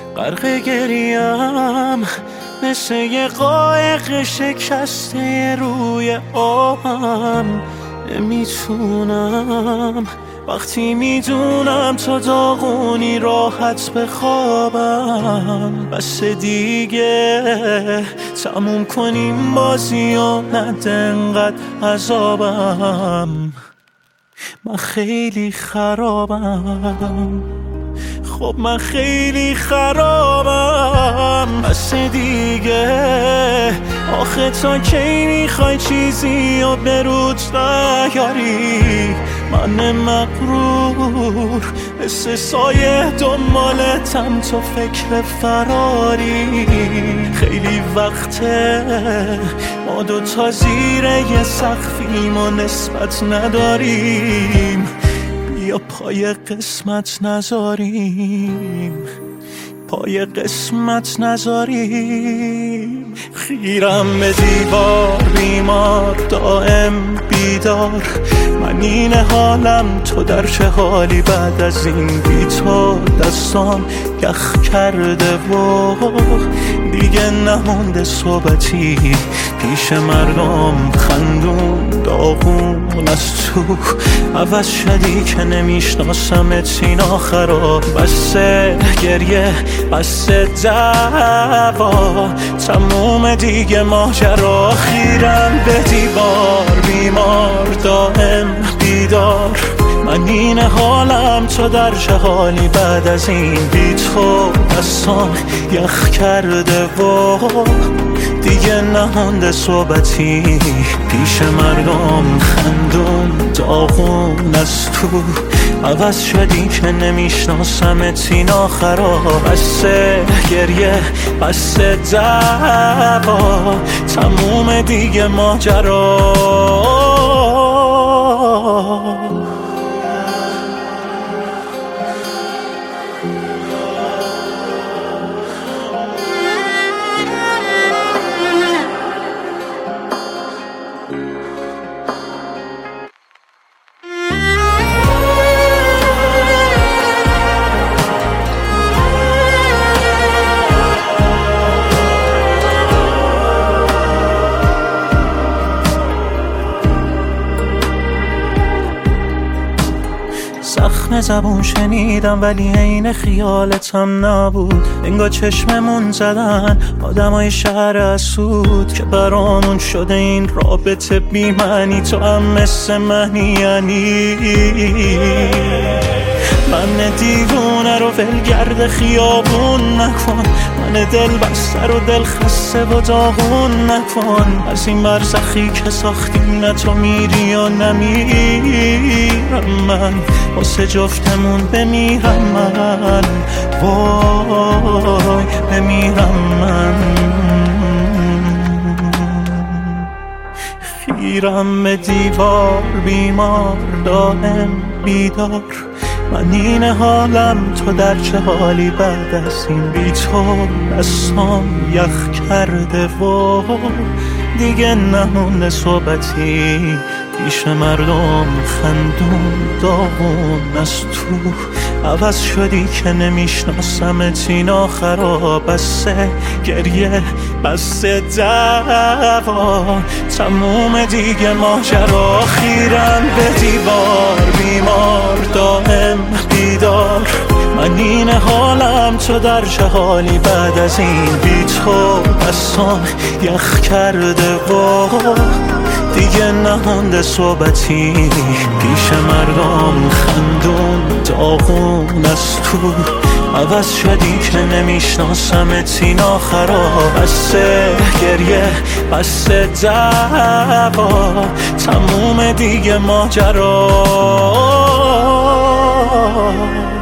غرق گریم مثل یه قایق شکسته روی آبم. نمیتونم وقتی میدونم تا داغونی راحت بخوابم. بس دیگه تموم کنیم بازی و نده انقدر عذابم. من خیلی خرابم، خب من خیلی خرابم. بس دیگه آخه تا کی میخوای چیزی و برود نیاری؟ من مغرور مثل سایه دنبالتم تو فکر فراری. خیلی وقته ما دوتا زیر یه سقفیم و نسبت نداریم. بیا پای قسمت نذاریم، پای قسمت نذاریم. خیرم به دیوار بیمار دائم بیدار. من این حالم تو در چه حالی بعد از این بی تو؟ دستام یخ کرده و دیگه نمونده صحبتی پیش مردم. خندون داغون از تو عوض شدی که نمیشناسمت این آخرا. بسه گریه بسه دعوا تموم دیگه ماجرا. خیرم به دیوار بیمار دائم بیدار. من این حالم تو در چه حالی بعد از این بی تو؟ دستان یخ کرده و دیگه نمونده صحبتی پیش مردم. خندون داغون از تو عوض شدی که نمیشناسمت این آخرا. بسه گریه بسه دعوا تموم دیگه ماجرا. زخم زبون شنیدم ولی عین خیالتم نبود. انگار چشممون زدن آدمای شهر اسود که برامون شده این رابطه بی معنی. تو هم مثل منی یعنی من دیوونه رو ولگرد خیابون نکن. من دل بسته رو دل خسته و داغون نکن. از این برزخی که ساختیم نه تو میری و نمیرم من. واسه جفتمون بمیرم من، وای بمیرم من. خیرم به دیوار بیمار دائم بیدار. من این حالم تو در چه حالی بعد از این بی تو؟ دستام یخ کرده و دیگه نمونده صحبتی پیش مردم. خندون داغون از تو عوض شدی که نمیشناسمت این آخرا. بسه گریه بسه دعوا تموم دیگه ماجرا. خیرم به دیوار بیمار دائم بیدار. من این حالم تو در چه حالی بعد از این بی تو؟ دستان یخ کرده و دیگه نمونده صحبتی پیش مردم. خندون داغون از تو عوض شدی که نمیشناسمت این آخرا. بسه گریه بسه دعوا تموم دیگه ماجرا.